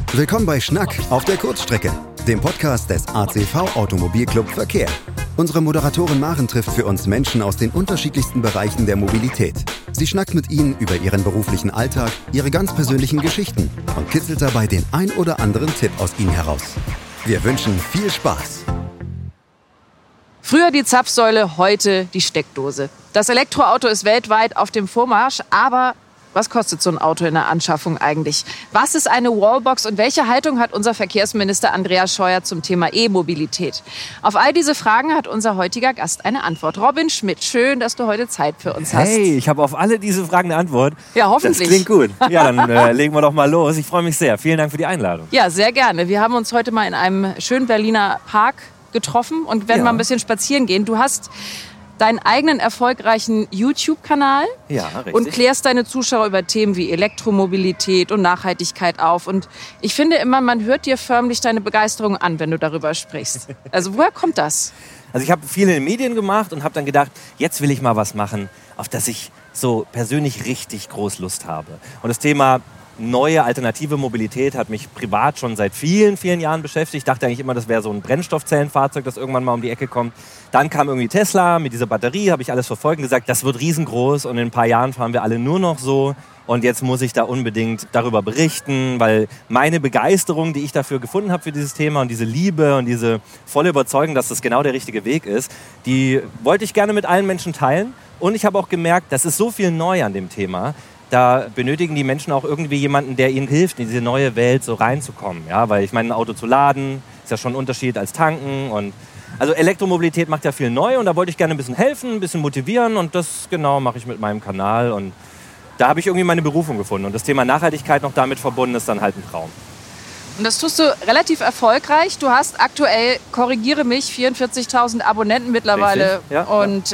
Willkommen bei Schnack auf der Kurzstrecke, dem Podcast des ACV Automobilclub Verkehr. Unsere Moderatorin Maren trifft für uns Menschen aus den unterschiedlichsten Bereichen der Mobilität. Sie schnackt mit ihnen über ihren beruflichen Alltag, ihre ganz persönlichen Geschichten und kitzelt dabei den ein oder anderen Tipp aus ihnen heraus. Wir wünschen viel Spaß. Früher die Zapfsäule, heute die Steckdose. Das Elektroauto ist weltweit auf dem Vormarsch, aber was kostet so ein Auto in der Anschaffung eigentlich? Was ist eine Wallbox und welche Haltung hat unser Verkehrsminister Andreas Scheuer zum Thema E-Mobilität? Auf all diese Fragen hat unser heutiger Gast eine Antwort. Robin Schmidt, schön, dass du heute Zeit für uns hast. Hey, ich habe auf alle diese Fragen eine Antwort. Ja, hoffentlich. Das klingt gut. Ja, dann legen wir doch mal los. Ich freue mich sehr. Vielen Dank für die Einladung. Ja, sehr gerne. Wir haben uns heute mal in einem schönen Berliner Park getroffen und werden mal ein bisschen spazieren gehen. Du hast deinen eigenen erfolgreichen YouTube-Kanal und klärst deine Zuschauer über Themen wie Elektromobilität und Nachhaltigkeit auf. Und ich finde immer, man hört dir förmlich deine Begeisterung an, wenn du darüber sprichst. Also woher kommt das? Also ich habe viel in den Medien gemacht und habe dann gedacht, jetzt will ich mal was machen, auf das ich so persönlich richtig groß Lust habe. Und das Thema neue alternative Mobilität hat mich privat schon seit vielen, vielen Jahren beschäftigt. Ich dachte eigentlich immer, das wäre so ein Brennstoffzellenfahrzeug, das irgendwann mal um die Ecke kommt. Dann kam irgendwie Tesla mit dieser Batterie, habe ich alles verfolgt und gesagt, das wird riesengroß und in ein paar Jahren fahren wir alle nur noch so. Und jetzt muss ich da unbedingt darüber berichten, weil meine Begeisterung, die ich dafür gefunden habe für dieses Thema und diese Liebe und diese volle Überzeugung, dass das genau der richtige Weg ist, die wollte ich gerne mit allen Menschen teilen. Und ich habe auch gemerkt, das ist so viel neu an dem Thema. Da benötigen die Menschen auch irgendwie jemanden, der ihnen hilft, in diese neue Welt so reinzukommen. Ja, weil ich meine, ein Auto zu laden, ist ja schon ein Unterschied als tanken. Und also Elektromobilität macht ja viel neu und da wollte ich gerne ein bisschen helfen, ein bisschen motivieren und das genau mache ich mit meinem Kanal. Und da habe ich irgendwie meine Berufung gefunden. Und das Thema Nachhaltigkeit noch damit verbunden ist dann halt ein Traum. Und das tust du relativ erfolgreich. Du hast aktuell, korrigiere mich, 44.000 Abonnenten mittlerweile. Richtig, ja. Und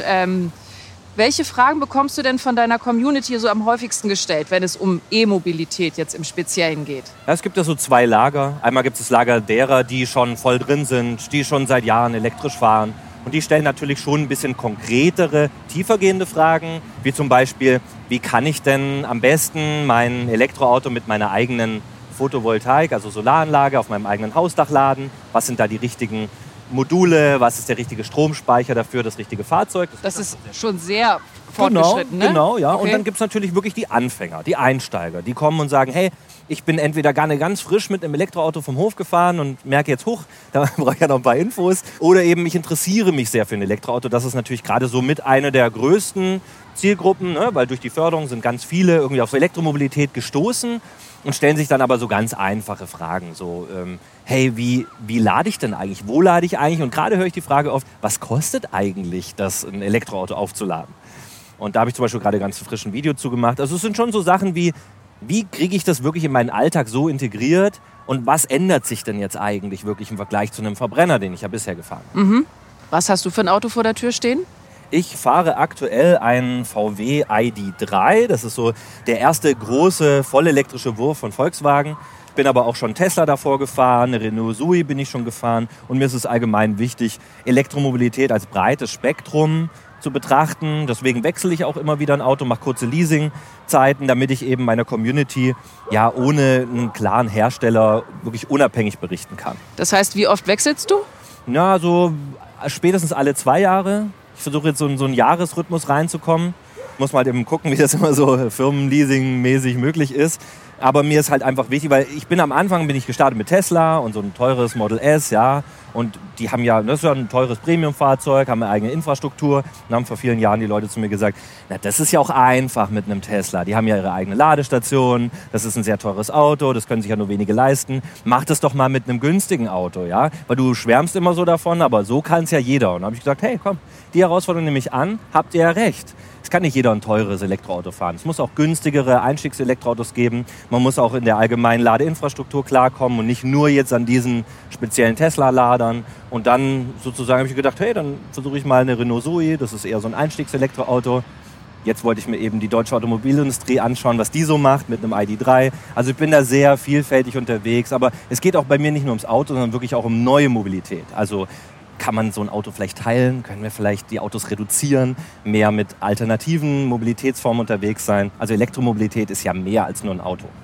welche Fragen bekommst du denn von deiner Community so am häufigsten gestellt, wenn es um E-Mobilität jetzt im Speziellen geht? Ja, es gibt ja so zwei Lager. Einmal gibt es das Lager derer, die schon voll drin sind, die schon seit Jahren elektrisch fahren. Und die stellen natürlich schon ein bisschen konkretere, tiefergehende Fragen, wie zum Beispiel, wie kann ich denn am besten mein Elektroauto mit meiner eigenen Photovoltaik, also Solaranlage auf meinem eigenen Hausdach laden? Was sind da die richtigen Module, was ist der richtige Stromspeicher dafür, das richtige Fahrzeug? Das ist schon sehr fortgeschritten, ne? Genau, ja. Okay. Und dann gibt es natürlich wirklich die Anfänger, die Einsteiger, die kommen und sagen, hey, ich bin entweder gerne ganz frisch mit einem Elektroauto vom Hof gefahren und merke jetzt, da brauche ich ja noch ein paar Infos. Oder eben, ich interessiere mich sehr für ein Elektroauto. Das ist natürlich gerade so mit einer der größten Zielgruppen, ne? Weil durch die Förderung sind ganz viele irgendwie auf Elektromobilität gestoßen und stellen sich dann aber so ganz einfache Fragen. So, hey, wie lade ich denn eigentlich? Wo lade ich eigentlich? Und gerade höre ich die Frage oft, was kostet eigentlich das, ein Elektroauto aufzuladen? Und da habe ich zum Beispiel gerade ganz frisch ein Video zugemacht. Also es sind schon so Sachen wie kriege ich das wirklich in meinen Alltag so integriert? Und was ändert sich denn jetzt eigentlich wirklich im Vergleich zu einem Verbrenner, den ich ja bisher gefahren habe? Mhm. Was hast du für ein Auto vor der Tür stehen? Ich fahre aktuell einen VW ID.3. Das ist so der erste große, vollelektrische Wurf von Volkswagen. Ich bin aber auch schon Tesla davor gefahren, eine Renault Zoe bin ich schon gefahren. Und mir ist es allgemein wichtig, Elektromobilität als breites Spektrum zu betrachten. Deswegen wechsle ich auch immer wieder ein Auto, mache kurze Leasingzeiten, damit ich eben meiner Community ja ohne einen klaren Hersteller wirklich unabhängig berichten kann. Das heißt, wie oft wechselst du? Na, so spätestens alle 2 Jahre. Ich versuche jetzt so einen Jahresrhythmus reinzukommen. Muss mal halt eben gucken, wie das immer so Firmenleasing-mäßig möglich ist. Aber mir ist halt einfach wichtig, weil am Anfang bin ich gestartet mit Tesla und so ein teures Model S, ja. Und die haben ja, das ist ja ein teures Premium-Fahrzeug, haben eine eigene Infrastruktur. Und haben vor vielen Jahren die Leute zu mir gesagt, na, das ist ja auch einfach mit einem Tesla. Die haben ja ihre eigene Ladestation, das ist ein sehr teures Auto, das können sich ja nur wenige leisten. Mach das doch mal mit einem günstigen Auto, ja. Weil du schwärmst immer so davon, aber so kann es ja jeder. Und dann habe ich gesagt, hey, komm, die Herausforderung nehme ich an, habt ihr ja recht. Es kann nicht jeder ein teures Elektroauto fahren. Es muss auch günstigere Einstiegselektroautos geben. Man muss auch in der allgemeinen Ladeinfrastruktur klarkommen und nicht nur jetzt an diesen speziellen Tesla-Ladern. Und dann sozusagen habe ich gedacht, hey, dann versuche ich mal eine Renault Zoe. Das ist eher so ein Einstiegselektroauto. Jetzt wollte ich mir eben die deutsche Automobilindustrie anschauen, was die so macht mit einem ID.3. Also ich bin da sehr vielfältig unterwegs. Aber es geht auch bei mir nicht nur ums Auto, sondern wirklich auch um neue Mobilität. Also kann man so ein Auto vielleicht teilen? Können wir vielleicht die Autos reduzieren? Mehr mit alternativen Mobilitätsformen unterwegs sein? Also Elektromobilität ist ja mehr als nur ein Auto.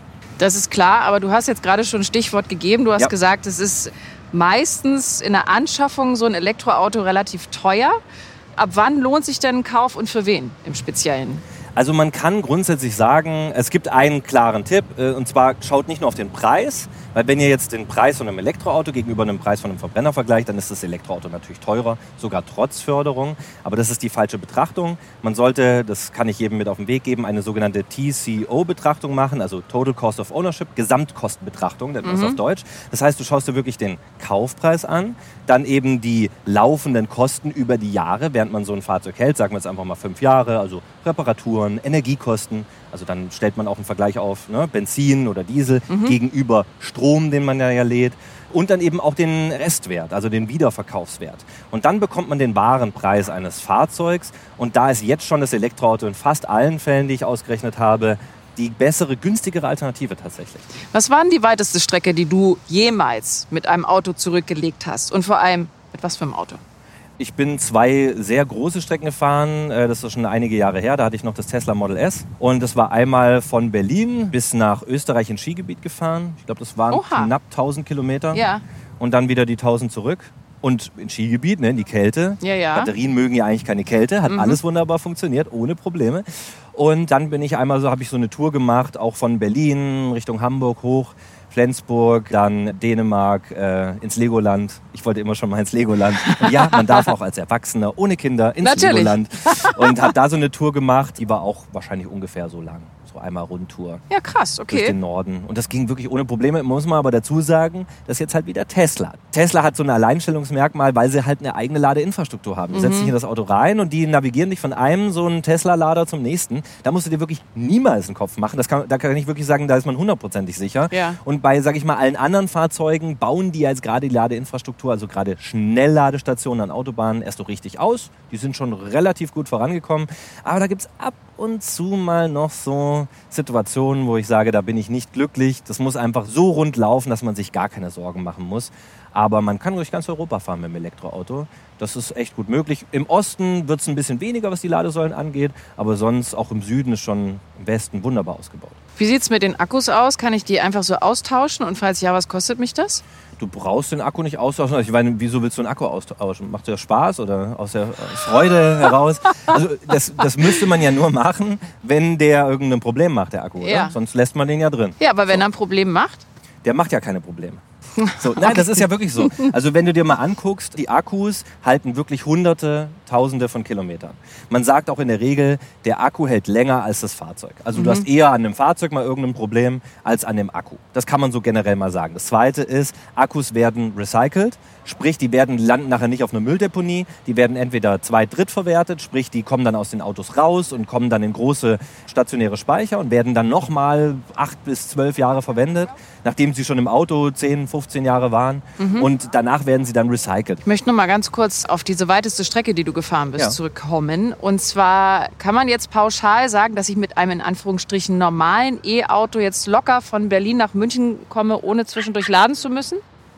Das ist klar, aber du hast jetzt gerade schon ein Stichwort gegeben. Du hast gesagt, es ist meistens in der Anschaffung so ein Elektroauto relativ teuer. Ab wann lohnt sich denn ein Kauf und für wen im Speziellen? Also man kann grundsätzlich sagen, es gibt einen klaren Tipp, und zwar schaut nicht nur auf den Preis, weil wenn ihr jetzt den Preis von einem Elektroauto gegenüber einem Preis von einem Verbrenner vergleicht, dann ist das Elektroauto natürlich teurer, sogar trotz Förderung, aber das ist die falsche Betrachtung. Man sollte, das kann ich jedem mit auf den Weg geben, eine sogenannte TCO-Betrachtung machen, also Total Cost of Ownership, Gesamtkostenbetrachtung, nennt man das auf Deutsch. Das heißt, du schaust dir wirklich den Kaufpreis an, dann eben die laufenden Kosten über die Jahre, während man so ein Fahrzeug hält, sagen wir jetzt einfach mal 5 Jahre, also Reparaturen, Energiekosten, also dann stellt man auch einen Vergleich auf, ne, Benzin oder Diesel gegenüber Strom, den man ja lädt, und dann eben auch den Restwert, also den Wiederverkaufswert. Und dann bekommt man den wahren Preis eines Fahrzeugs und da ist jetzt schon das Elektroauto in fast allen Fällen, die ich ausgerechnet habe, die bessere, günstigere Alternative tatsächlich. Was war denn die weiteste Strecke, die du jemals mit einem Auto zurückgelegt hast? Und vor allem, mit was für einem Auto? Ich bin 2 sehr große Strecken gefahren, das ist schon einige Jahre her, da hatte ich noch das Tesla Model S. Und das war einmal von Berlin bis nach Österreich ins Skigebiet gefahren. Ich glaube, das waren knapp 1000 Kilometer. Ja. Und dann wieder die 1000 zurück. Und ins Skigebiet, ne, in die Kälte. Ja. Batterien mögen ja eigentlich keine Kälte, hat alles wunderbar funktioniert, ohne Probleme. Und dann bin ich einmal habe ich so eine Tour gemacht, auch von Berlin Richtung Hamburg hoch. Flensburg, dann Dänemark, ins Legoland. Ich wollte immer schon mal ins Legoland. Und ja, man darf auch als Erwachsener ohne Kinder ins Legoland. Und habe da so eine Tour gemacht, die war auch wahrscheinlich ungefähr so lang. So einmal Rundtour. Ja, krass, okay. Durch den Norden. Und das ging wirklich ohne Probleme. Muss man aber dazu sagen, das ist jetzt halt wieder Tesla. Tesla hat so ein Alleinstellungsmerkmal, weil sie halt eine eigene Ladeinfrastruktur haben. Du setzt dich in das Auto rein und die navigieren dich von einem so einen Tesla-Lader zum nächsten. Da musst du dir wirklich niemals einen Kopf machen. Da kann ich wirklich sagen, da ist man 100%ig sicher. Ja. Und bei, sag ich mal, allen anderen Fahrzeugen bauen die jetzt gerade die Ladeinfrastruktur, also gerade Schnellladestationen an Autobahnen, erst so richtig aus. Die sind schon relativ gut vorangekommen. Aber da gibt's ab und zu mal noch so Situationen, wo ich sage, da bin ich nicht glücklich. Das muss einfach so rund laufen, dass man sich gar keine Sorgen machen muss. Aber man kann durch ganz Europa fahren mit dem Elektroauto. Das ist echt gut möglich. Im Osten wird es ein bisschen weniger, was die Ladesäulen angeht. Aber sonst, auch im Süden, ist schon im Westen wunderbar ausgebaut. Wie sieht es mit den Akkus aus? Kann ich die einfach so austauschen? Und falls ja, was kostet mich das? Du brauchst den Akku nicht austauschen. Ich meine, wieso willst du einen Akku austauschen? Macht dir das Spaß oder aus der Freude heraus? Also das müsste man ja nur machen, wenn der irgendein Problem macht, der Akku. Oder? Sonst lässt man den ja drin. Ja, aber wenn er ein Problem macht? Der macht ja keine Probleme. So, nein, das ist ja wirklich so. Also wenn du dir mal anguckst, die Akkus halten wirklich Hunderte, Tausende von Kilometern. Man sagt auch in der Regel, der Akku hält länger als das Fahrzeug. Also du hast eher an dem Fahrzeug mal irgendein Problem als an dem Akku. Das kann man so generell mal sagen. Das Zweite ist, Akkus werden recycelt. Sprich, die landen nachher nicht auf einer Mülldeponie. Die werden entweder drittverwertet, sprich, die kommen dann aus den Autos raus und kommen dann in große stationäre Speicher und werden dann nochmal 8 bis 12 Jahre verwendet, nachdem sie schon im Auto 10, 15 Jahre waren. Und danach werden sie dann recycelt. Ich möchte noch mal ganz kurz auf diese weiteste Strecke, die du gefahren bist, zurückkommen. Und zwar kann man jetzt pauschal sagen, dass ich mit einem in Anführungsstrichen normalen E-Auto jetzt locker von Berlin nach München komme, ohne zwischendurch laden zu müssen?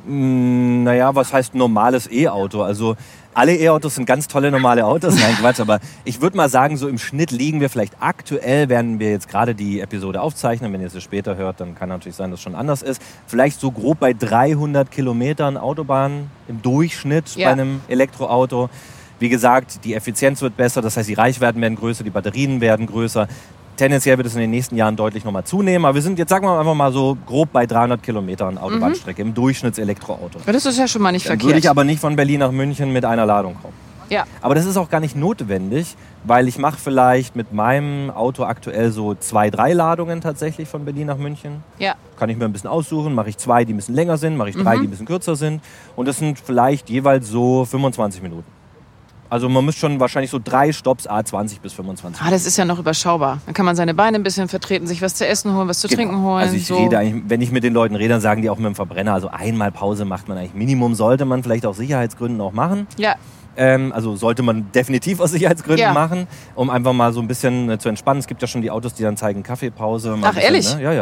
Naja, was heißt normales E-Auto? Also alle E-Autos sind ganz tolle normale Autos. Nein, Quatsch, aber ich würde mal sagen, so im Schnitt liegen wir vielleicht aktuell, werden wir jetzt gerade die Episode aufzeichnen. Wenn ihr es später hört, dann kann natürlich sein, dass es schon anders ist. Vielleicht so grob bei 300 Kilometern Autobahn im Durchschnitt bei einem Elektroauto. Wie gesagt, die Effizienz wird besser, das heißt, die Reichweiten werden größer, die Batterien werden größer. Tendenziell wird es in den nächsten Jahren deutlich nochmal zunehmen. Aber wir sind jetzt, sagen wir einfach mal so grob bei 300 Kilometern Autobahnstrecke im Durchschnittselektroauto. Das ist ja schon mal nicht verkehrt. Würde ich aber nicht von Berlin nach München mit einer Ladung kommen. Ja. Aber das ist auch gar nicht notwendig, weil ich mache vielleicht mit meinem Auto aktuell so 2, 3 Ladungen tatsächlich von Berlin nach München. Ja. Kann ich mir ein bisschen aussuchen, mache ich 2, die ein bisschen länger sind, mache ich 3, die ein bisschen kürzer sind. Und das sind vielleicht jeweils so 25 Minuten. Also man muss schon wahrscheinlich so 3 Stopps, 20 bis 25 Minuten. Das ist ja noch überschaubar. Dann kann man seine Beine ein bisschen vertreten, sich was zu essen holen, was zu trinken holen. Also ich rede eigentlich, wenn ich mit den Leuten rede, dann sagen die auch mit dem Verbrenner, also einmal Pause macht man eigentlich Minimum, sollte man vielleicht aus Sicherheitsgründen auch machen. Ja. Also sollte man definitiv aus Sicherheitsgründen machen, um einfach mal so ein bisschen zu entspannen. Es gibt ja schon die Autos, die dann zeigen Kaffeepause. Ach, ehrlich? Ne? Ja,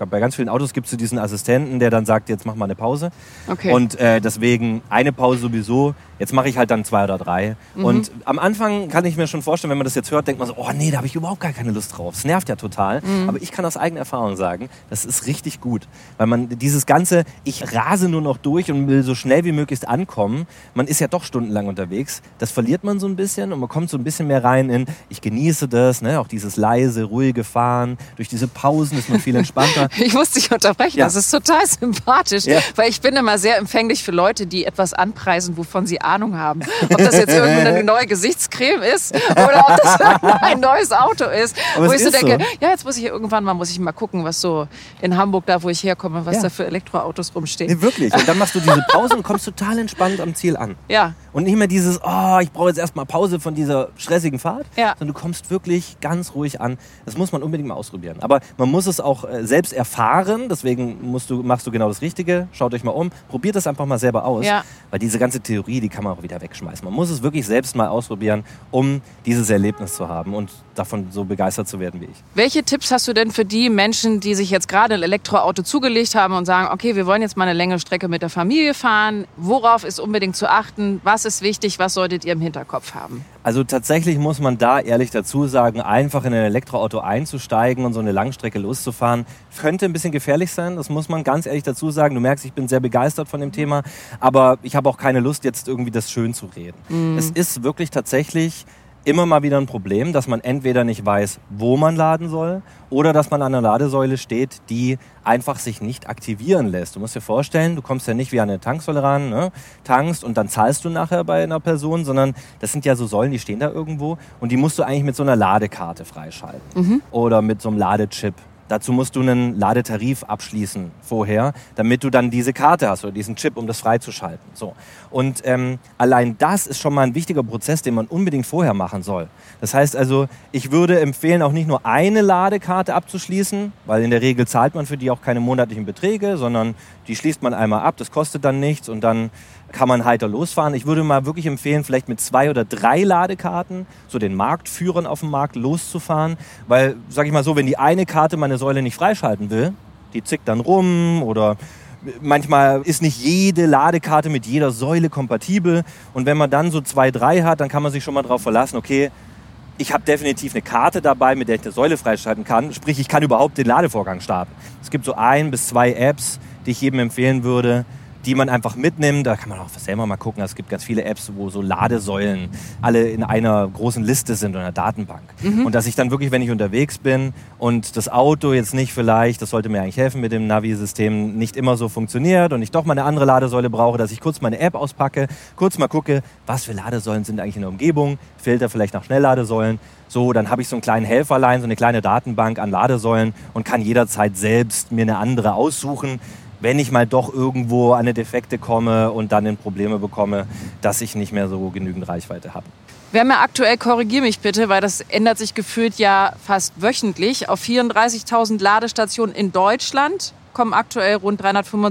Bei ganz vielen Autos gibt es diesen Assistenten, der dann sagt, jetzt mach mal eine Pause. Okay. Und deswegen eine Pause sowieso. Jetzt mache ich halt dann 2 oder 3. Und am Anfang kann ich mir schon vorstellen, wenn man das jetzt hört, denkt man so, oh nee, da habe ich überhaupt gar keine Lust drauf. Es nervt ja total. Aber ich kann aus eigener Erfahrung sagen, das ist richtig gut. Weil man dieses ganze, ich rase nur noch durch und will so schnell wie möglichst ankommen. Man ist ja doch stundenlang unterwegs. Das verliert man so ein bisschen und man kommt so ein bisschen mehr rein in, ich genieße das, ne? Auch dieses leise, ruhige Fahren. Durch diese Pausen ist man viel entspannter. Ich muss dich unterbrechen, das ist total sympathisch. Weil ich bin immer sehr empfänglich für Leute, die etwas anpreisen, wovon sie Ahnung haben. Ob das jetzt irgendeine neue Gesichtscreme ist oder ob das ein neues Auto ist. Aber wo ich so denke, so. ja, jetzt muss ich irgendwann mal gucken, was so in Hamburg, da wo ich herkomme, was da für Elektroautos rumstehen. Nee, wirklich. Und dann machst du diese Pause und kommst total entspannt am Ziel an. Ja. Und nicht mehr dieses, oh, ich brauche jetzt erstmal Pause von dieser stressigen Fahrt, sondern du kommst wirklich ganz ruhig an. Das muss man unbedingt mal ausprobieren. Aber man muss es auch selbst erfahren, deswegen machst du genau das Richtige. Schaut euch mal um, probiert das einfach mal selber aus, weil diese ganze Theorie, die kann man auch wieder wegschmeißen. Man muss es wirklich selbst mal ausprobieren, um dieses Erlebnis zu haben und davon so begeistert zu werden wie ich. Welche Tipps hast du denn für die Menschen, die sich jetzt gerade ein Elektroauto zugelegt haben und sagen, okay, wir wollen jetzt mal eine längere Strecke mit der Familie fahren. Worauf ist unbedingt zu achten? Was ist wichtig? Was solltet ihr im Hinterkopf haben? Also tatsächlich muss man da ehrlich dazu sagen, einfach in ein Elektroauto einzusteigen und so eine Langstrecke loszufahren, könnte ein bisschen gefährlich sein. Das muss man ganz ehrlich dazu sagen. Du merkst, ich bin sehr begeistert von dem Thema, aber ich habe auch keine Lust, jetzt irgendwie das schön zu reden. Es ist wirklich tatsächlich immer mal wieder ein Problem, dass man entweder nicht weiß, wo man laden soll oder dass man an einer Ladesäule steht, die einfach sich nicht aktivieren lässt. Du musst dir vorstellen, du kommst ja nicht wie an eine Tanksäule ran, ne? Tankst und dann zahlst du nachher bei einer Person, sondern das sind ja so Säulen, die stehen da irgendwo und die musst du eigentlich mit so einer Ladekarte freischalten oder mit so einem Ladechip. Dazu musst du einen Ladetarif abschließen vorher, damit du dann diese Karte hast oder diesen Chip, um das freizuschalten. So. Und allein das ist schon mal ein wichtiger Prozess, den man unbedingt vorher machen soll. Das heißt also, ich würde empfehlen, auch nicht nur eine Ladekarte abzuschließen, weil in der Regel zahlt man für die auch keine monatlichen Beträge, sondern die schließt man einmal ab, das kostet dann nichts und dann kann man heiter losfahren. Ich würde mal wirklich empfehlen, vielleicht mit 2 oder 3 Ladekarten, so den Marktführern auf dem Markt loszufahren. Weil, sag ich mal so, wenn die eine Karte meine Säule nicht freischalten will, die zickt dann rum oder manchmal ist nicht jede Ladekarte mit jeder Säule kompatibel. Und wenn man dann so 2, 3 hat, dann kann man sich schon mal darauf verlassen, okay, ich habe definitiv eine Karte dabei, mit der ich eine Säule freischalten kann. Sprich, ich kann überhaupt den Ladevorgang starten. Es gibt so 1 bis 2 Apps, die ich jedem empfehlen würde, die man einfach mitnimmt. Da kann man auch selber mal gucken. Es gibt ganz viele Apps, wo so Ladesäulen alle in einer großen Liste sind, in einer Datenbank. Und dass ich dann wirklich, wenn ich unterwegs bin und das Auto jetzt nicht vielleicht, das sollte mir eigentlich helfen mit dem Navi-System, nicht immer so funktioniert und ich doch mal eine andere Ladesäule brauche, dass ich kurz meine App auspacke, kurz mal gucke, was für Ladesäulen sind eigentlich in der Umgebung, Filter vielleicht nach Schnellladesäulen. So, dann habe ich so einen kleinen Helferlein, so eine kleine Datenbank an Ladesäulen und kann jederzeit selbst mir eine andere aussuchen, wenn ich mal doch irgendwo an eine Defekte komme und dann in Probleme bekomme, dass ich nicht mehr so genügend Reichweite habe. Wir haben ja aktuell, korrigiere mich bitte, weil das ändert sich gefühlt ja fast wöchentlich, auf 34.000 Ladestationen in Deutschland kommen aktuell rund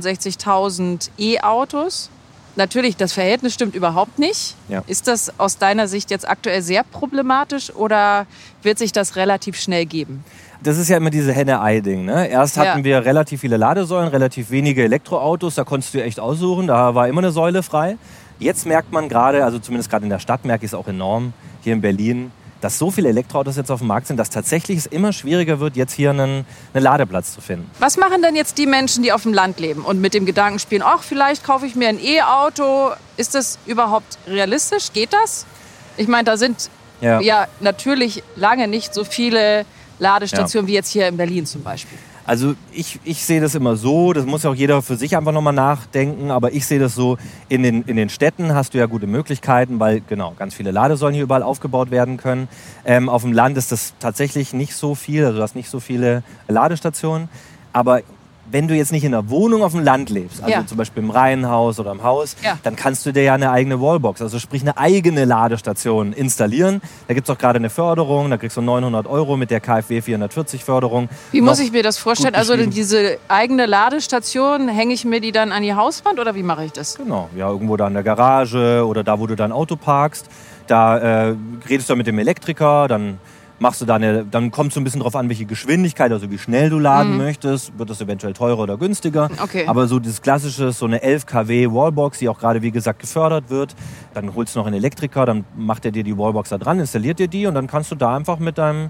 365.000 E-Autos. Natürlich, das Verhältnis stimmt überhaupt nicht. Ja. Ist das aus deiner Sicht jetzt aktuell sehr problematisch oder wird sich das relativ schnell geben? Das ist ja immer diese Henne-Ei-Ding, ne? Erst hatten wir relativ viele Ladesäulen, relativ wenige Elektroautos, da konntest du echt aussuchen, da war immer eine Säule frei. Jetzt merkt man gerade, also zumindest gerade in der Stadt merke ich es auch enorm, hier in Berlin, dass so viele Elektroautos jetzt auf dem Markt sind, dass tatsächlich es immer schwieriger wird, jetzt hier einen Ladeplatz zu finden. Was machen denn jetzt die Menschen, die auf dem Land leben und mit dem Gedanken spielen, ach, vielleicht kaufe ich mir ein E-Auto. Ist das überhaupt realistisch? Geht das? Ich meine, da sind ja natürlich lange nicht so viele Ladestationen wie jetzt hier in Berlin zum Beispiel. Also ich sehe das immer so, das muss ja auch jeder für sich einfach nochmal nachdenken, aber ich sehe das so, in den Städten hast du ja gute Möglichkeiten, weil genau ganz viele Ladesäulen hier überall aufgebaut werden können. Auf dem Land ist das tatsächlich nicht so viel, also du hast nicht so viele Ladestationen, aber wenn du jetzt nicht in einer Wohnung auf dem Land lebst, also zum Beispiel im Reihenhaus oder im Haus, dann kannst du dir ja eine eigene Wallbox, also sprich eine eigene Ladestation installieren. Da gibt es auch gerade eine Förderung, da kriegst du 900 € mit der KfW 440 Förderung. Wie muss ich mir das vorstellen? Also diese eigene Ladestation, hänge ich mir die dann an die Hauswand oder wie mache ich das? Genau, ja, irgendwo da in der Garage oder da, wo du dein Auto parkst. Da redest du mit dem Elektriker, dann machst du dann kommt es so ein bisschen drauf an, welche Geschwindigkeit, also wie schnell du laden möchtest, wird das eventuell teurer oder günstiger. Okay. Aber so dieses klassische, so eine 11 kW Wallbox, die auch gerade, wie gesagt, gefördert wird, dann holst du noch einen Elektriker, dann macht er dir die Wallbox da dran, installiert dir die und dann kannst du da einfach mit deinem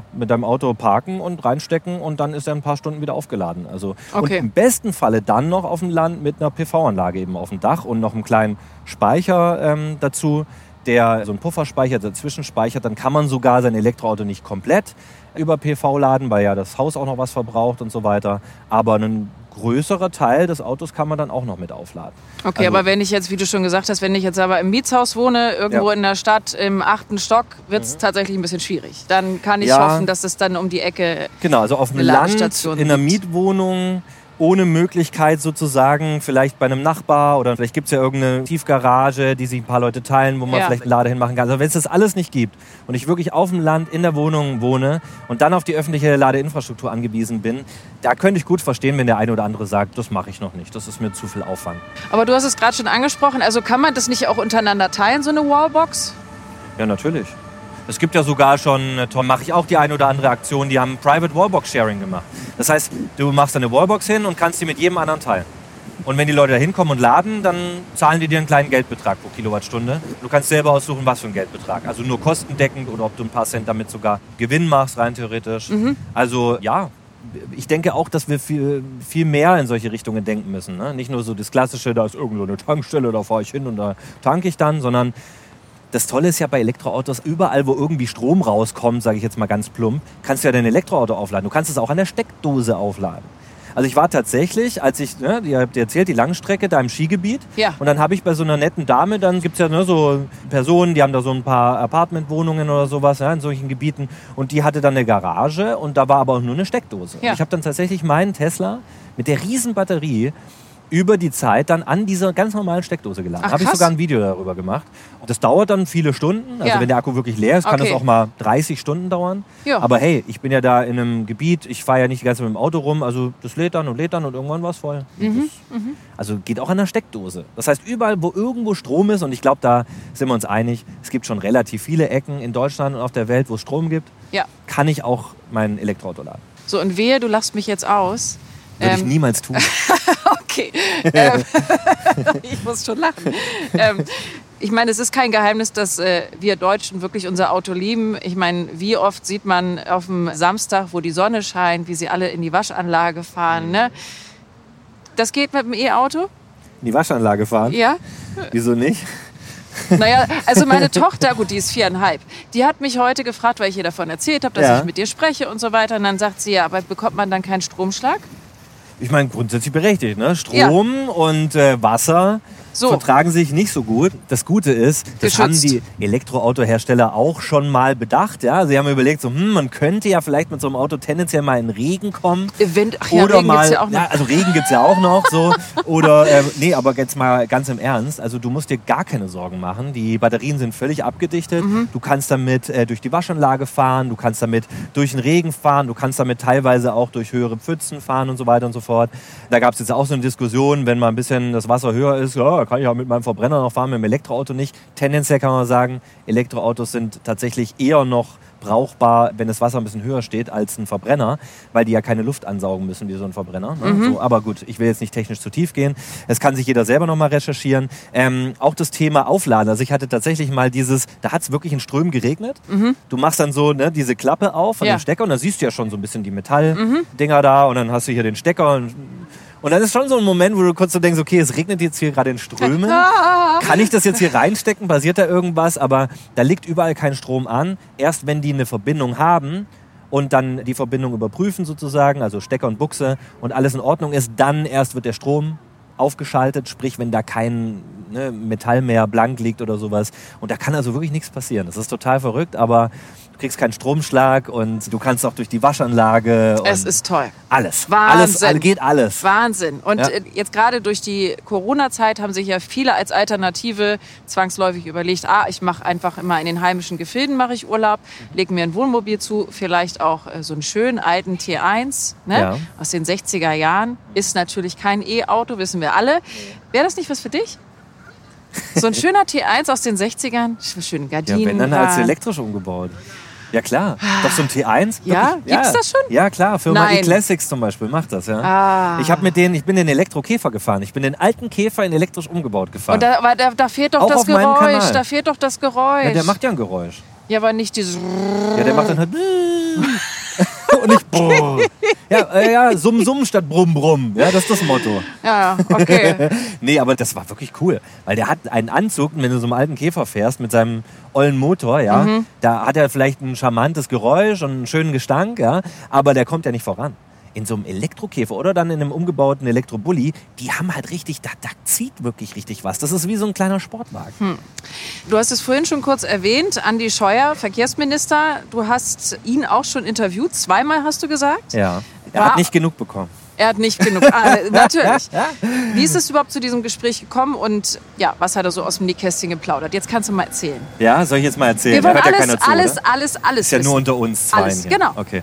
Auto parken und reinstecken und dann ist er ein paar Stunden wieder aufgeladen. Also, und im besten Falle dann noch auf dem Land mit einer PV-Anlage eben auf dem Dach und noch einem kleinen Speicher dazu, der so einen Pufferspeicher dazwischen speichert, dann kann man sogar sein Elektroauto nicht komplett über PV laden, weil ja das Haus auch noch was verbraucht und so weiter. Aber ein größerer Teil des Autos kann man dann auch noch mit aufladen. Okay, also, aber wenn ich jetzt, wie du schon gesagt hast, wenn ich jetzt aber im Mietshaus wohne, irgendwo in der Stadt im 8. Stock, wird es tatsächlich ein bisschen schwierig. Dann kann ich hoffen, dass es dann um die Ecke genau, also auf dem Land, in einer Mietwohnung, ohne Möglichkeit sozusagen, vielleicht bei einem Nachbar oder vielleicht gibt es ja irgendeine Tiefgarage, die sich ein paar Leute teilen, wo man vielleicht einen Lader hinmachen kann. Also wenn es das alles nicht gibt und ich wirklich auf dem Land in der Wohnung wohne und dann auf die öffentliche Ladeinfrastruktur angewiesen bin, da könnte ich gut verstehen, wenn der eine oder andere sagt, das mache ich noch nicht, das ist mir zu viel Aufwand. Aber du hast es gerade schon angesprochen, also kann man das nicht auch untereinander teilen, so eine Wallbox? Ja, natürlich. Es gibt ja sogar schon, mache ich auch die eine oder andere Aktion, die haben Private Wallbox Sharing gemacht. Das heißt, du machst eine Wallbox hin und kannst die mit jedem anderen teilen. Und wenn die Leute da hinkommen und laden, dann zahlen die dir einen kleinen Geldbetrag pro Kilowattstunde. Du kannst selber aussuchen, was für ein Geldbetrag. Also nur kostendeckend oder ob du ein paar Cent damit sogar Gewinn machst, rein theoretisch. Also ja, ich denke auch, dass wir viel mehr in solche Richtungen denken müssen. Ne? Nicht nur so das Klassische, da ist irgendwo eine Tankstelle, da fahre ich hin und da tanke ich dann, sondern das Tolle ist ja bei Elektroautos, überall, wo irgendwie Strom rauskommt, sage ich jetzt mal ganz plump, kannst du ja dein Elektroauto aufladen. Du kannst es auch an der Steckdose aufladen. Also ich war tatsächlich, als ich, die habt ihr erzählt, die Langstrecke da im Skigebiet. Ja. Und dann habe ich bei so einer netten Dame, dann gibt es ja so Personen, die haben da so ein paar Apartmentwohnungen oder sowas in solchen Gebieten. Und die hatte dann eine Garage und da war aber auch nur eine Steckdose. Ja. Und ich habe dann tatsächlich meinen Tesla mit der riesen Batterie über die Zeit dann an dieser ganz normalen Steckdose geladen. Habe ich sogar ein Video darüber gemacht. Und das dauert dann viele Stunden. Also wenn der Akku wirklich leer ist, kann das auch mal 30 Stunden dauern. Ja. Aber hey, ich bin ja da in einem Gebiet, ich fahre ja nicht die ganze Zeit mit dem Auto rum. Also das lädt dann und irgendwann war es voll. Also geht auch an der Steckdose. Das heißt, überall, wo irgendwo Strom ist, und ich glaube, da sind wir uns einig, es gibt schon relativ viele Ecken in Deutschland und auf der Welt, wo es Strom gibt, kann ich auch mein Elektroauto laden. So, und wehe, du lachst mich jetzt aus. Würde ich niemals tun. Okay. Ich muss schon lachen. Ich meine, es ist kein Geheimnis, dass wir Deutschen wirklich unser Auto lieben. Ich meine, wie oft sieht man auf dem Samstag, wo die Sonne scheint, wie sie alle in die Waschanlage fahren. Ne? Das geht mit dem E-Auto? In die Waschanlage fahren? Ja. Wieso nicht? Naja, also meine Tochter, gut, die ist 4,5, die hat mich heute gefragt, weil ich ihr davon erzählt habe, dass ich mit dir spreche und so weiter. Und dann sagt sie, ja, aber bekommt man dann keinen Stromschlag? Ich meine, grundsätzlich berechtigt, ne? Strom und Wasser vertragen sich nicht so gut. Das Gute ist, das haben die Elektroautohersteller auch schon mal bedacht. Ja? Sie haben überlegt, so, man könnte ja vielleicht mit so einem Auto tendenziell mal in Regen kommen. Regen gibt's ja auch noch. Ja, also Regen gibt es ja auch noch. So. Oder, nee, aber jetzt mal ganz im Ernst. Also du musst dir gar keine Sorgen machen. Die Batterien sind völlig abgedichtet. Du kannst damit durch die Waschanlage fahren. Du kannst damit durch den Regen fahren. Du kannst damit teilweise auch durch höhere Pfützen fahren und so weiter und so fort. Da gab es jetzt auch so eine Diskussion, wenn mal ein bisschen das Wasser höher ist, kann ich auch mit meinem Verbrenner noch fahren, mit dem Elektroauto nicht. Tendenziell kann man sagen, Elektroautos sind tatsächlich eher noch brauchbar, wenn das Wasser ein bisschen höher steht, als ein Verbrenner, weil die ja keine Luft ansaugen müssen wie so ein Verbrenner. Ne? So, aber gut, ich will jetzt nicht technisch zu tief gehen. Das kann sich jeder selber noch mal recherchieren. Auch das Thema Aufladen. Also ich hatte tatsächlich mal da hat es wirklich in Strömen geregnet. Du machst dann so diese Klappe auf von dem Stecker und da siehst du ja schon so ein bisschen die Metalldinger da und dann hast du hier den Stecker und dann ist schon so ein Moment, wo du kurz so denkst, okay, es regnet jetzt hier gerade in Strömen. Kann ich das jetzt hier reinstecken? Passiert da irgendwas? Aber da liegt überall kein Strom an. Erst wenn die eine Verbindung haben und dann die Verbindung überprüfen sozusagen, also Stecker und Buchse und alles in Ordnung ist, dann erst wird der Strom aufgeschaltet. Sprich, wenn da kein Metall mehr blank liegt oder sowas. Und da kann also wirklich nichts passieren. Das ist total verrückt, aber du kriegst keinen Stromschlag und du kannst auch durch die Waschanlage. Es ist toll. Alles. Wahnsinn. Geht alles. Wahnsinn. Und jetzt gerade durch die Corona-Zeit haben sich ja viele als Alternative zwangsläufig überlegt, ich mache einfach immer in den heimischen Gefilden mache ich Urlaub, lege mir ein Wohnmobil zu, vielleicht auch so einen schönen alten T1 aus den 60er Jahren. Ist natürlich kein E-Auto, wissen wir alle. Wäre das nicht was für dich? So ein schöner T1 aus den 60ern, schöne Gardinen. Ja, wenn dann als elektrisch umgebaut. Ja klar, doch so ein T1. Ja, gibt's das schon? Ja klar, Firma E-Classics zum Beispiel macht das. Ja. Ich bin den Elektrokäfer gefahren. Ich bin den alten Käfer in elektrisch umgebaut gefahren. Und da fehlt doch auch das Geräusch. Da fehlt doch das Geräusch. Ja, der macht ja ein Geräusch. Ja, aber nicht dieses... Ja, der macht dann halt... und nicht... Ja, Summ statt Brumm. Ja, das ist das Motto. Ja, okay. Nee, aber das war wirklich cool. Weil der hat einen Anzug, wenn du so einen alten Käfer fährst mit seinem ollen Motor, da hat er vielleicht ein charmantes Geräusch und einen schönen Gestank, aber der kommt ja nicht voran. In so einem Elektrokäfer oder dann in einem umgebauten Elektrobully, die haben halt richtig, da zieht wirklich richtig was. Das ist wie so ein kleiner Sportwagen. Du hast es vorhin schon kurz erwähnt, Andi Scheuer, Verkehrsminister. Du hast ihn auch schon interviewt, 2-mal hast du gesagt. Ja, er hat nicht genug bekommen. Er hat nicht genug, natürlich. Wie ist es überhaupt zu diesem Gespräch gekommen und was hat er so aus dem Nähkästchen geplaudert? Jetzt kannst du mal erzählen. Ja, soll ich jetzt mal erzählen? Wir wollen Hört ja keiner zu, alles ist ja nur unter uns zwei. Alles, genau. Okay.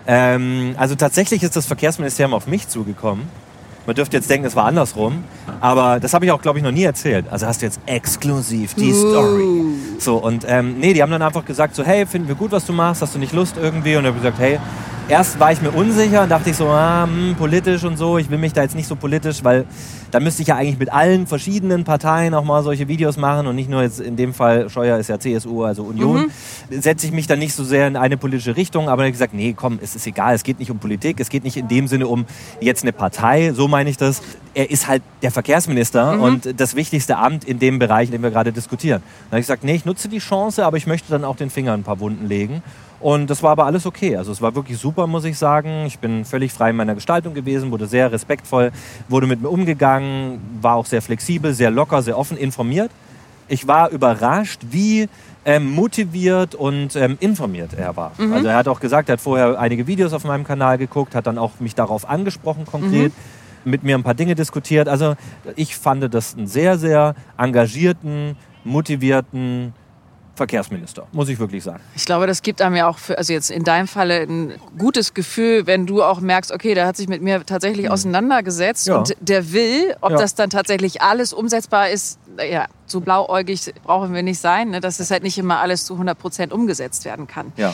Also tatsächlich ist das Verkehrsministerium auf mich zugekommen. Man dürfte jetzt denken, es war andersrum. Aber das habe ich auch, glaube ich, noch nie erzählt. Also hast du jetzt exklusiv die Story. So, und die haben dann einfach gesagt, so, hey, finden wir gut, was du machst, hast du nicht Lust irgendwie? Und ich habe gesagt, hey, erst war ich mir unsicher und dachte ich so, politisch und so, ich will mich da jetzt nicht so politisch, weil da müsste ich ja eigentlich mit allen verschiedenen Parteien auch mal solche Videos machen und nicht nur jetzt in dem Fall, Scheuer ist ja CSU, also Union, setze ich mich dann nicht so sehr in eine politische Richtung, aber dann habe ich gesagt, nee, komm, es ist egal, es geht nicht um Politik, es geht nicht in dem Sinne um jetzt eine Partei, so meine ich das. Er ist halt der Verkehrsminister und das wichtigste Amt in dem Bereich, in dem wir gerade diskutieren. Dann habe ich gesagt, nee, ich nutze die Chance, aber ich möchte dann auch den Finger in ein paar Wunden legen. Und das war aber alles okay. Also es war wirklich super, muss ich sagen. Ich bin völlig frei in meiner Gestaltung gewesen, wurde sehr respektvoll, wurde mit mir umgegangen, war auch sehr flexibel, sehr locker, sehr offen, informiert. Ich war überrascht, wie motiviert und informiert er war. Also er hat auch gesagt, er hat vorher einige Videos auf meinem Kanal geguckt, hat dann auch mich darauf angesprochen konkret, mit mir ein paar Dinge diskutiert. Also ich fand das einen sehr, sehr engagierten, motivierten Verkehrsminister, muss ich wirklich sagen. Ich glaube, das gibt einem ja auch, also jetzt in deinem Falle, ein gutes Gefühl, wenn du auch merkst, okay, der hat sich mit mir tatsächlich auseinandergesetzt und der will, ob das dann tatsächlich alles umsetzbar ist, so blauäugig brauchen wir nicht sein, ne? Dass es halt nicht immer alles zu 100% umgesetzt werden kann. Ja.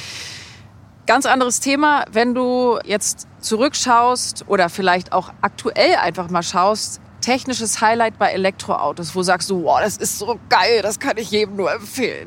Ganz anderes Thema, wenn du jetzt zurückschaust oder vielleicht auch aktuell einfach mal schaust, technisches Highlight bei Elektroautos, wo sagst du, wow, das ist so geil, das kann ich jedem nur empfehlen.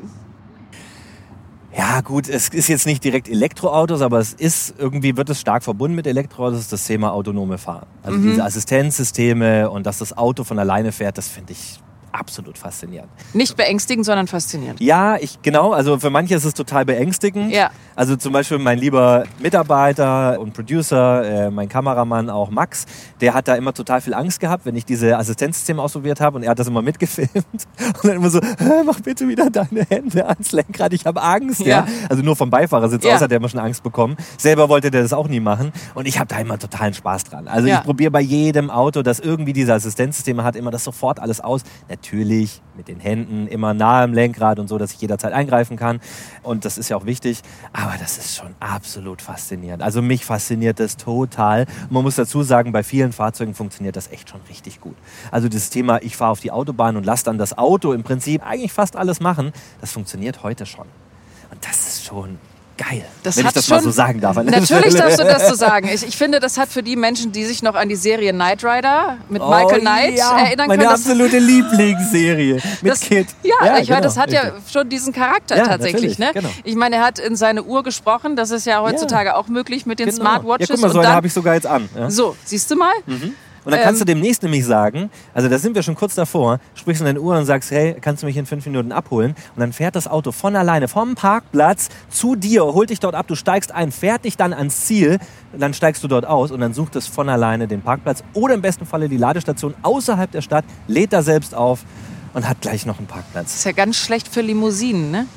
Ja gut, es ist jetzt nicht direkt Elektroautos, aber es ist irgendwie, wird es stark verbunden mit Elektroautos, ist das Thema autonome Fahren. Also diese Assistenzsysteme und dass das Auto von alleine fährt, das finde ich absolut faszinierend. Nicht beängstigend, sondern faszinierend. Ja, genau. Also für manche ist es total beängstigend. Ja. Also zum Beispiel mein lieber Mitarbeiter und Producer, mein Kameramann auch Max, der hat da immer total viel Angst gehabt, wenn ich diese Assistenzsysteme ausprobiert habe und er hat das immer mitgefilmt und dann immer so, mach bitte wieder deine Hände ans Lenkrad, ich habe Angst. Ja. Also nur vom Beifahrersitz aus hat er immer schon Angst bekommen. Selber wollte der das auch nie machen und ich habe da immer totalen Spaß dran. Also ich probiere bei jedem Auto, das irgendwie diese Assistenzsysteme hat, immer das sofort alles aus. Natürlich mit den Händen immer nah am Lenkrad und so, dass ich jederzeit eingreifen kann. Und das ist ja auch wichtig. Aber das ist schon absolut faszinierend. Also mich fasziniert das total. Und man muss dazu sagen, bei vielen Fahrzeugen funktioniert das echt schon richtig gut. Also das Thema, ich fahre auf die Autobahn und lasse dann das Auto im Prinzip eigentlich fast alles machen, das funktioniert heute schon. Und das ist schon geil, wenn ich das mal so sagen darf. Natürlich darfst du das so sagen. Ich finde, das hat für die Menschen, die sich noch an die Serie Knight Rider mit Michael Knight erinnern können. Meine absolute Lieblingsserie mit Kid. Ja, ich höre, das hat ja schon diesen Charakter tatsächlich. Ne? Genau. Ich meine, er hat in seine Uhr gesprochen. Das ist ja heutzutage auch möglich mit den Smartwatches. Ja, guck mal, so eine habe ich sogar jetzt an. Ja. So, siehst du mal? Und dann kannst du demnächst nämlich sagen, also da sind wir schon kurz davor, sprichst du in deine Uhr und sagst, hey, kannst du mich in 5 Minuten abholen? Und dann fährt das Auto von alleine vom Parkplatz zu dir, holt dich dort ab, du steigst ein, fährt dich dann ans Ziel, dann steigst du dort aus und dann sucht es von alleine den Parkplatz oder im besten Falle die Ladestation außerhalb der Stadt, lädt da selbst auf und hat gleich noch einen Parkplatz. Das ist ja ganz schlecht für Limousinen, ne?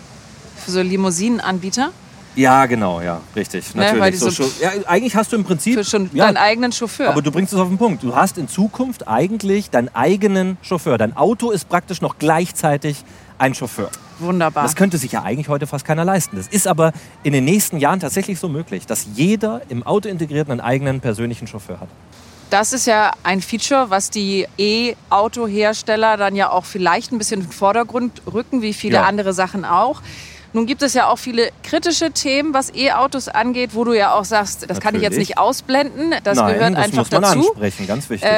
Für so Limousinenanbieter. Ja, genau, ja, richtig. Natürlich. Eigentlich hast du im Prinzip für schon deinen eigenen Chauffeur. Aber du bringst es auf den Punkt. Du hast in Zukunft eigentlich deinen eigenen Chauffeur. Dein Auto ist praktisch noch gleichzeitig ein Chauffeur. Wunderbar. Das könnte sich ja eigentlich heute fast keiner leisten. Das ist aber in den nächsten Jahren tatsächlich so möglich, dass jeder im Auto integriert einen eigenen persönlichen Chauffeur hat. Das ist ja ein Feature, was die E-Auto-Hersteller dann ja auch vielleicht ein bisschen in den Vordergrund rücken, wie viele andere Sachen auch. Nun gibt es ja auch viele kritische Themen, was E-Autos angeht, wo du ja auch sagst, das kann ich jetzt nicht ausblenden. Das gehört einfach dazu. Das muss man ansprechen, ganz wichtig.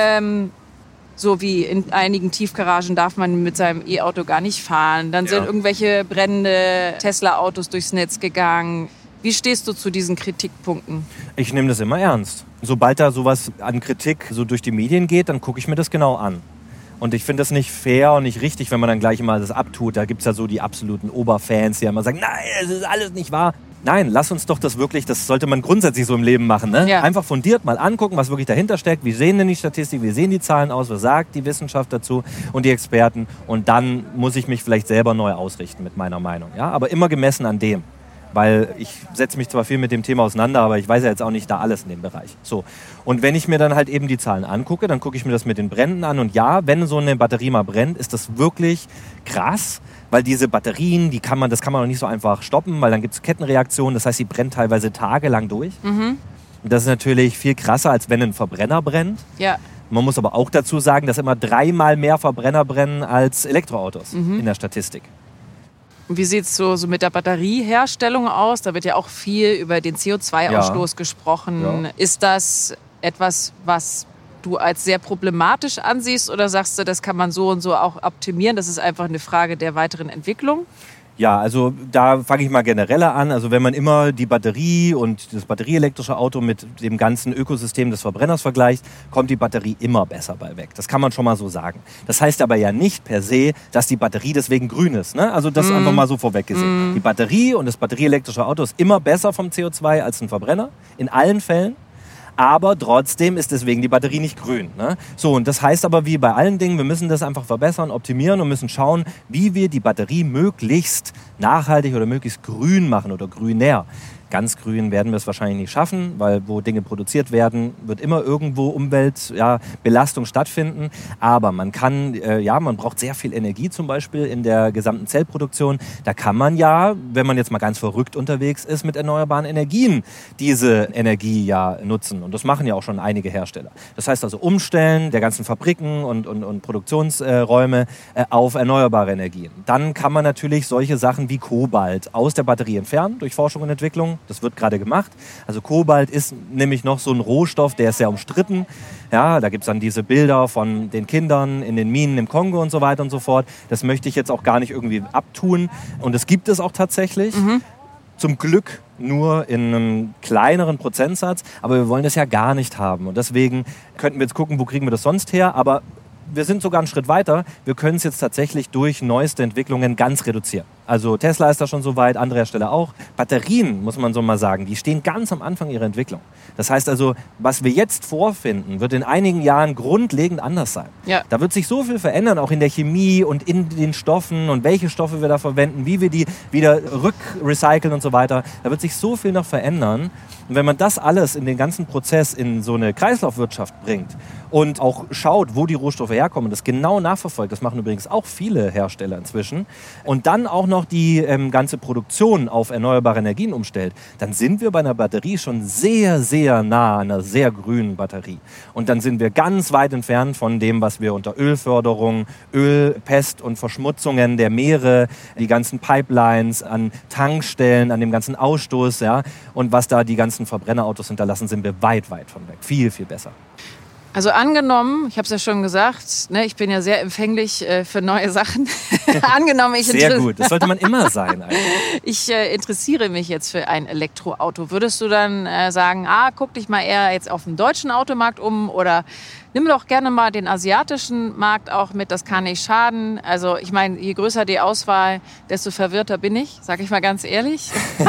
So wie in einigen Tiefgaragen darf man mit seinem E-Auto gar nicht fahren. Dann sind irgendwelche brennende Tesla-Autos durchs Netz gegangen. Wie stehst du zu diesen Kritikpunkten? Ich nehme das immer ernst. Sobald da sowas an Kritik so durch die Medien geht, dann gucke ich mir das genau an. Und ich finde das nicht fair und nicht richtig, wenn man dann gleich immer das abtut. Da gibt es ja so die absoluten Oberfans, die immer sagen, nein, das ist alles nicht wahr. Nein, lass uns doch das wirklich, das sollte man grundsätzlich so im Leben machen. Ne? Ja. Einfach fundiert mal angucken, was wirklich dahinter steckt. Wie sehen denn die Statistiken, wie sehen die Zahlen aus, was sagt die Wissenschaft dazu und die Experten. Und dann muss ich mich vielleicht selber neu ausrichten mit meiner Meinung. Ja? Aber immer gemessen an dem. Weil ich setze mich zwar viel mit dem Thema auseinander, aber ich weiß ja jetzt auch nicht da alles in dem Bereich. So. Und wenn ich mir dann halt eben die Zahlen angucke, dann gucke ich mir das mit den Bränden an. Und ja, wenn so eine Batterie mal brennt, ist das wirklich krass. Weil diese Batterien, das kann man noch nicht so einfach stoppen, weil dann gibt es Kettenreaktionen. Das heißt, die brennt teilweise tagelang durch. Und das ist natürlich viel krasser, als wenn ein Verbrenner brennt. Ja. Man muss aber auch dazu sagen, dass immer 3-mal mehr Verbrenner brennen als Elektroautos in der Statistik. Wie sieht es so mit der Batterieherstellung aus? Da wird ja auch viel über den CO2-Ausstoß gesprochen. Ja. Ist das etwas, was du als sehr problematisch ansiehst oder sagst du, das kann man so und so auch optimieren? Das ist einfach eine Frage der weiteren Entwicklung? Ja, also da fange ich mal genereller an. Also wenn man immer die Batterie und das batterieelektrische Auto mit dem ganzen Ökosystem des Verbrenners vergleicht, kommt die Batterie immer besser bei weg. Das kann man schon mal so sagen. Das heißt aber ja nicht per se, dass die Batterie deswegen grün ist. Ne? Also das einfach mal so vorweg gesehen. Die Batterie und das batterieelektrische Auto ist immer besser vom CO2 als ein Verbrenner, in allen Fällen. Aber trotzdem ist deswegen die Batterie nicht grün. Ne? So, und das heißt aber wie bei allen Dingen, wir müssen das einfach verbessern, optimieren und müssen schauen, wie wir die Batterie möglichst nachhaltig oder möglichst grün machen oder grüner. Ganz grün werden wir es wahrscheinlich nicht schaffen, weil wo Dinge produziert werden, wird immer irgendwo Umweltbelastung stattfinden. Aber man kann, man braucht sehr viel Energie zum Beispiel in der gesamten Zellproduktion. Da kann man ja, wenn man jetzt mal ganz verrückt unterwegs ist, mit erneuerbaren Energien diese Energie ja nutzen. Und das machen ja auch schon einige Hersteller. Das heißt also Umstellen der ganzen Fabriken und Produktionsräume auf erneuerbare Energien. Dann kann man natürlich solche Sachen wie Kobalt aus der Batterie entfernen durch Forschung und Entwicklung. Das wird gerade gemacht. Also Kobalt ist nämlich noch so ein Rohstoff, der ist sehr umstritten. Ja, da gibt es dann diese Bilder von den Kindern in den Minen im Kongo und so weiter und so fort. Das möchte ich jetzt auch gar nicht irgendwie abtun. Und es gibt es auch tatsächlich. Zum Glück nur in einem kleineren Prozentsatz. Aber wir wollen das ja gar nicht haben. Und deswegen könnten wir jetzt gucken, wo kriegen wir das sonst her. Aber wir sind sogar einen Schritt weiter. Wir können es jetzt tatsächlich durch neueste Entwicklungen ganz reduzieren. Also Tesla ist da schon so weit, andere Hersteller auch. Batterien, muss man so mal sagen, die stehen ganz am Anfang ihrer Entwicklung. Das heißt also, was wir jetzt vorfinden, wird in einigen Jahren grundlegend anders sein. Ja. Da wird sich so viel verändern, auch in der Chemie und in den Stoffen und welche Stoffe wir da verwenden, wie wir die wieder rückrecyceln und so weiter. Da wird sich so viel noch verändern. Und wenn man das alles in den ganzen Prozess in so eine Kreislaufwirtschaft bringt und auch schaut, wo die Rohstoffe herkommen, das genau nachverfolgt, das machen übrigens auch viele Hersteller inzwischen, und dann auch noch die ganze Produktion auf erneuerbare Energien umstellt, dann sind wir bei einer Batterie schon sehr, sehr nah an einer sehr grünen Batterie. Und dann sind wir ganz weit entfernt von dem, was wir unter Ölförderung, Ölpest und Verschmutzungen der Meere, die ganzen Pipelines an Tankstellen, an dem ganzen Ausstoß, ja, und was da die ganzen Verbrennerautos hinterlassen, sind wir weit, weit von weg. Viel, viel besser. Also angenommen, ich habe es ja schon gesagt, ne, ich bin ja sehr empfänglich für neue Sachen. Angenommen, sehr gut, das sollte man immer sein eigentlich. Ich interessiere mich jetzt für ein Elektroauto. Würdest du dann sagen, guck dich mal eher jetzt auf den deutschen Automarkt um oder nimm doch gerne mal den asiatischen Markt auch mit, das kann nicht schaden. Also ich meine, je größer die Auswahl, desto verwirrter bin ich, sage ich mal ganz ehrlich.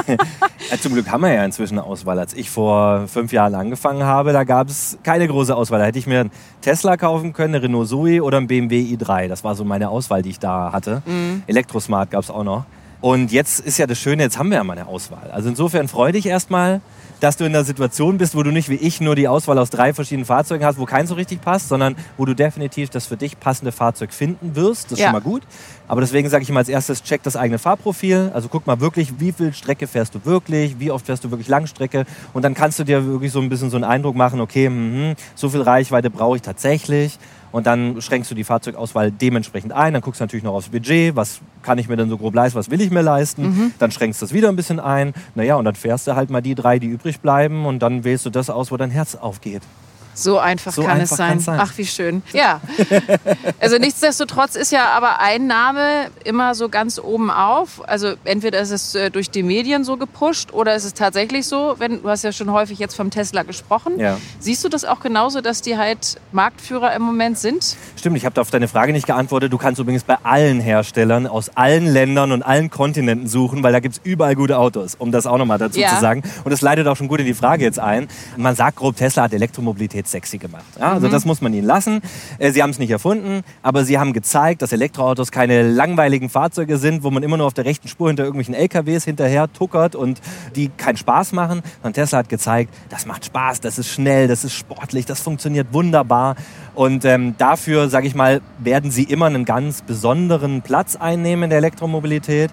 Ja, zum Glück haben wir ja inzwischen eine Auswahl. Als ich vor 5 Jahren angefangen habe, da gab es keine große Auswahl. Da hätte ich mir einen Tesla kaufen können, eine Renault Zoe oder einen BMW i3. Das war so meine Auswahl, die ich da hatte. Elektrosmart gab es auch noch. Und jetzt ist ja das Schöne, jetzt haben wir ja mal eine Auswahl. Also insofern freu dich erstmal, dass du in einer Situation bist, wo du nicht wie ich nur die Auswahl aus 3 verschiedenen Fahrzeugen hast, wo keins so richtig passt, sondern wo du definitiv das für dich passende Fahrzeug finden wirst. Das ist schon mal gut. Aber deswegen sage ich immer als erstes, check das eigene Fahrprofil. Also guck mal wirklich, wie viel Strecke fährst du wirklich, wie oft fährst du wirklich Langstrecke. Und dann kannst du dir wirklich so ein bisschen so einen Eindruck machen, okay, so viel Reichweite brauche ich tatsächlich. und dann schränkst du die Fahrzeugauswahl dementsprechend ein. Dann guckst du natürlich noch aufs Budget, was kann ich mir denn so grob leisten, was will ich mir leisten. Dann schränkst du das wieder ein bisschen ein. Naja, und dann fährst du halt mal die 3, die übrig bleiben und dann wählst du das aus, wo dein Herz aufgeht. So einfach kann es sein. Ach, wie schön. Ja. Also nichtsdestotrotz ist ja aber ein Name immer so ganz oben auf. Also entweder ist es durch die Medien so gepusht oder ist es tatsächlich so, du hast ja schon häufig jetzt vom Tesla gesprochen. Ja. Siehst du das auch genauso, dass die halt Marktführer im Moment sind? Stimmt, ich habe auf deine Frage nicht geantwortet. Du kannst übrigens bei allen Herstellern aus allen Ländern und allen Kontinenten suchen, weil da gibt es überall gute Autos, um das auch nochmal dazu zu sagen. Und das leitet auch schon gut in die Frage jetzt ein. Man sagt grob, Tesla hat Elektromobilität sexy gemacht. Ja, also das muss man ihnen lassen. Sie haben es nicht erfunden, aber sie haben gezeigt, dass Elektroautos keine langweiligen Fahrzeuge sind, wo man immer nur auf der rechten Spur hinter irgendwelchen LKWs hinterher tuckert und die keinen Spaß machen. Und Tesla hat gezeigt, das macht Spaß, das ist schnell, das ist sportlich, das funktioniert wunderbar. Und dafür, sage ich mal, werden sie immer einen ganz besonderen Platz einnehmen in der Elektromobilität.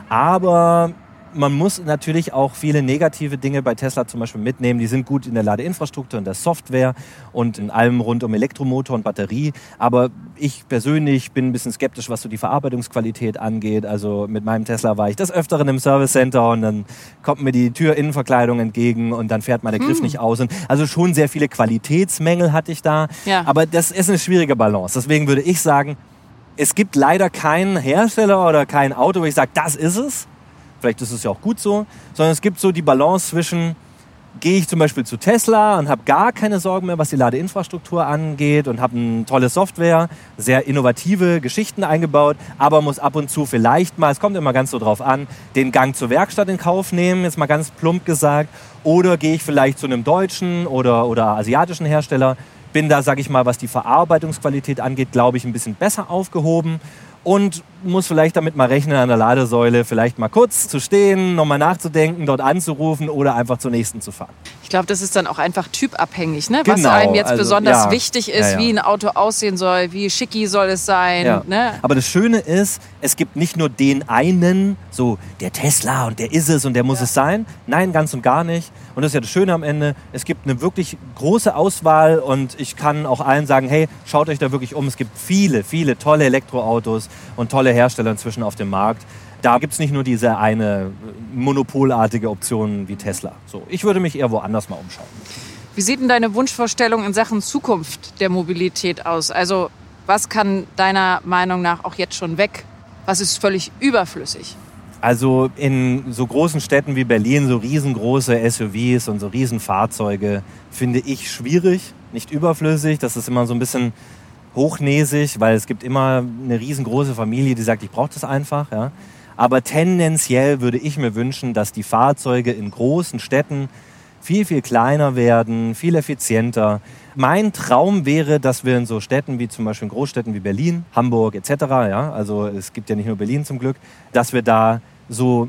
Aber man muss natürlich auch viele negative Dinge bei Tesla zum Beispiel mitnehmen. Die sind gut in der Ladeinfrastruktur, in der Software und in allem rund um Elektromotor und Batterie. Aber ich persönlich bin ein bisschen skeptisch, was so die Verarbeitungsqualität angeht. Also mit meinem Tesla war ich des Öfteren im Service Center und dann kommt mir die Türinnenverkleidung entgegen und dann fährt mein Griff nicht aus. Und also schon sehr viele Qualitätsmängel hatte ich da. Ja. Aber das ist eine schwierige Balance. Deswegen würde ich sagen, es gibt leider keinen Hersteller oder kein Auto, wo ich sage, das ist es. Vielleicht ist es ja auch gut so, sondern es gibt so die Balance zwischen, gehe ich zum Beispiel zu Tesla und habe gar keine Sorgen mehr, was die Ladeinfrastruktur angeht und habe eine tolle Software, sehr innovative Geschichten eingebaut, aber muss ab und zu vielleicht mal, es kommt immer ganz so drauf an, den Gang zur Werkstatt in Kauf nehmen, jetzt mal ganz plump gesagt, oder gehe ich vielleicht zu einem deutschen oder asiatischen Hersteller, bin da, sage ich mal, was die Verarbeitungsqualität angeht, glaube ich, ein bisschen besser aufgehoben. Und muss vielleicht damit mal rechnen, an der Ladesäule vielleicht mal kurz zu stehen, nochmal nachzudenken, dort anzurufen oder einfach zur nächsten zu fahren. Ich glaube, das ist dann auch einfach typabhängig, ne? Genau, was einem jetzt besonders wichtig ist, wie ein Auto aussehen soll, wie schicki soll es sein. Ja. Ne? Aber das Schöne ist, es gibt nicht nur den einen, so der Tesla und der ist es und der muss es sein. Nein, ganz und gar nicht. Und das ist ja das Schöne am Ende, es gibt eine wirklich große Auswahl und ich kann auch allen sagen, hey, schaut euch da wirklich um. Es gibt viele, viele tolle Elektroautos und tolle Hersteller inzwischen auf dem Markt. Da gibt es nicht nur diese eine monopolartige Option wie Tesla. So, ich würde mich eher woanders mal umschauen. Wie sieht denn deine Wunschvorstellung in Sachen Zukunft der Mobilität aus? Also was kann deiner Meinung nach auch jetzt schon weg? Was ist völlig überflüssig? Also in so großen Städten wie Berlin, so riesengroße SUVs und so Riesenfahrzeuge finde ich schwierig, nicht überflüssig. Das ist immer so ein bisschen hochnäsig, weil es gibt immer eine riesengroße Familie, die sagt, ich brauche das einfach. Ja. Aber tendenziell würde ich mir wünschen, dass die Fahrzeuge in großen Städten viel, viel kleiner werden, viel effizienter. Mein Traum wäre, dass wir in so Städten wie zum Beispiel in Großstädten wie Berlin, Hamburg etc., ja, also es gibt ja nicht nur Berlin zum Glück, dass wir da so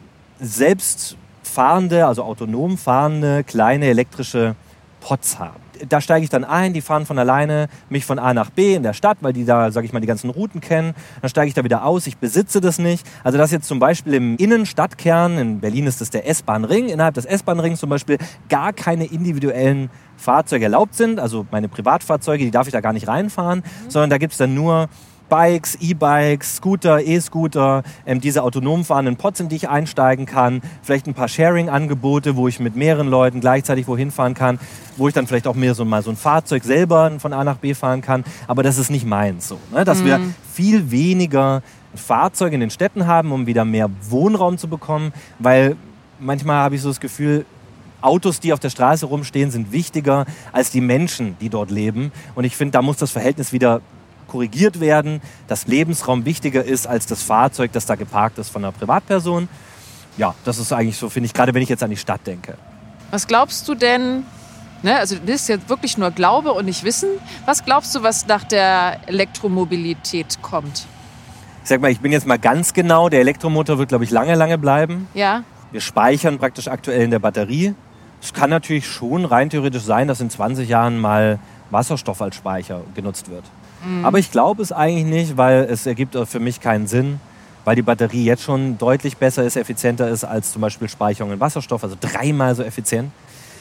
selbstfahrende, also autonom fahrende, kleine elektrische Pods haben. Da steige ich dann ein, die fahren von alleine mich von A nach B in der Stadt, weil die da, sage ich mal, die ganzen Routen kennen. Dann steige ich da wieder aus, ich besitze das nicht. Also dass jetzt zum Beispiel im Innenstadtkern, in Berlin ist das der S-Bahn-Ring, innerhalb des S-Bahn-Rings zum Beispiel gar keine individuellen Fahrzeuge erlaubt sind. Also meine Privatfahrzeuge, die darf ich da gar nicht reinfahren, sondern da gibt es dann nur Bikes, E-Bikes, Scooter, E-Scooter, diese autonom fahrenden Pods, in die ich einsteigen kann, vielleicht ein paar Sharing-Angebote, wo ich mit mehreren Leuten gleichzeitig wohin fahren kann, wo ich dann vielleicht auch mehr mal so ein Fahrzeug selber von A nach B fahren kann, aber das ist nicht meins so, ne? Dass wir viel weniger Fahrzeuge in den Städten haben, um wieder mehr Wohnraum zu bekommen, weil manchmal habe ich so das Gefühl, Autos, die auf der Straße rumstehen, sind wichtiger als die Menschen, die dort leben, und ich finde, da muss das Verhältnis wieder korrigiert werden, dass Lebensraum wichtiger ist als das Fahrzeug, das da geparkt ist von einer Privatperson. Ja, das ist eigentlich so, finde ich, gerade wenn ich jetzt an die Stadt denke. Was glaubst du denn, ne, also das ist jetzt wirklich nur Glaube und nicht Wissen, was glaubst du, was nach der Elektromobilität kommt? Ich sag mal, ich bin jetzt mal ganz genau, der Elektromotor wird, glaube ich, lange, lange bleiben. Ja. Wir speichern praktisch aktuell in der Batterie. Es kann natürlich schon rein theoretisch sein, dass in 20 Jahren mal Wasserstoff als Speicher genutzt wird. Aber ich glaube es eigentlich nicht, weil es ergibt für mich keinen Sinn, weil die Batterie jetzt schon deutlich besser ist, effizienter ist als zum Beispiel Speicherung in Wasserstoff, also 3-mal so effizient.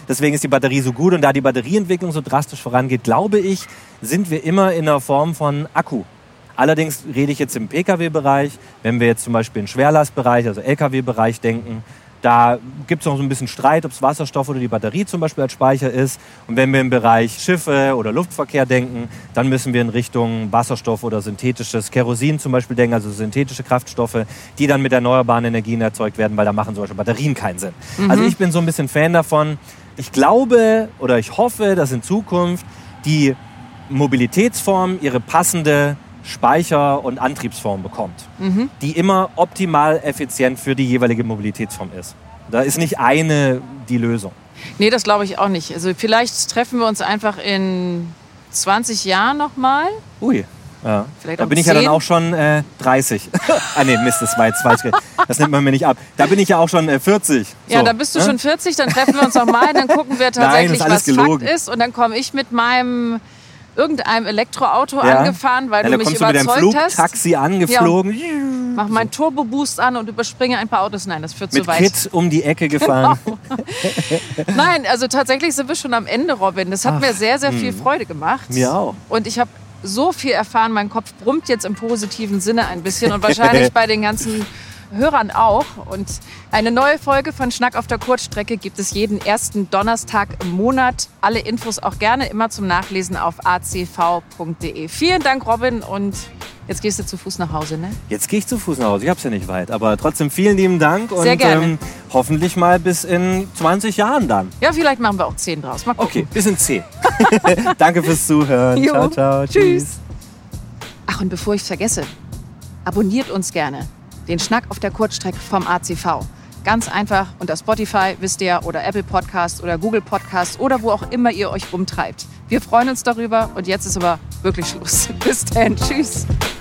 Deswegen ist die Batterie so gut. Und da die Batterieentwicklung so drastisch vorangeht, glaube ich, sind wir immer in der Form von Akku. Allerdings rede ich jetzt im Pkw-Bereich, wenn wir jetzt zum Beispiel in den Schwerlastbereich, also Lkw-Bereich denken, da gibt es noch so ein bisschen Streit, ob es Wasserstoff oder die Batterie zum Beispiel als Speicher ist. Und wenn wir im Bereich Schiffe oder Luftverkehr denken, dann müssen wir in Richtung Wasserstoff oder synthetisches Kerosin zum Beispiel denken, also synthetische Kraftstoffe, die dann mit erneuerbaren Energien erzeugt werden, weil da machen zum Beispiel Batterien keinen Sinn. Also ich bin so ein bisschen Fan davon. Ich glaube oder ich hoffe, dass in Zukunft die Mobilitätsform ihre passende Speicher- und Antriebsform bekommt, die immer optimal effizient für die jeweilige Mobilitätsform ist. Da ist nicht eine die Lösung. Nee, das glaube ich auch nicht. Also vielleicht treffen wir uns einfach in 20 Jahren nochmal. Ui, ja. Vielleicht da bin ich ja dann auch schon 30. Nee, Mist, das war jetzt falsch. Das nimmt man mir nicht ab. Da bin ich ja auch schon 40. Ja, da bist du schon 40, dann treffen wir uns nochmal, dann gucken wir tatsächlich, Nein, das ist alles was gelogen. Fakt ist. Und dann komme ich mit irgendeinem Elektroauto angefahren, weil du mich überzeugt hast. Dann kommst du mit deinem Flugtaxi angeflogen. Ja. Mach meinen Turbo-Boost an und überspringe ein paar Autos. Nein, das führt zu weit. Mit Kit um die Ecke gefahren. Genau. Nein, also tatsächlich sind wir schon am Ende, Robin. Das hat mir sehr, sehr viel Freude gemacht. Mir auch. Und ich habe so viel erfahren. Mein Kopf brummt jetzt im positiven Sinne ein bisschen und wahrscheinlich bei den ganzen Hörern auch. Und eine neue Folge von Schnack auf der Kurzstrecke gibt es jeden ersten Donnerstag im Monat. Alle Infos auch gerne immer zum Nachlesen auf acv.de. Vielen Dank, Robin. Und jetzt gehst du zu Fuß nach Hause, ne? Jetzt gehe ich zu Fuß nach Hause. Ich hab's ja nicht weit. Aber trotzdem vielen lieben Dank. Und sehr gerne. Hoffentlich mal bis in 20 Jahren dann. Ja, vielleicht machen wir auch 10 draus. Mal gucken. Okay, bis in 10. Danke fürs Zuhören. Jo. Ciao, ciao. Tschüss. Ach, und bevor ich es vergesse, abonniert uns gerne. Den Schnack auf der Kurzstrecke vom ACV. Ganz einfach unter Spotify, wisst ihr, oder Apple Podcast oder Google Podcast oder wo auch immer ihr euch rumtreibt. Wir freuen uns darüber und jetzt ist aber wirklich Schluss. Bis dann. Tschüss.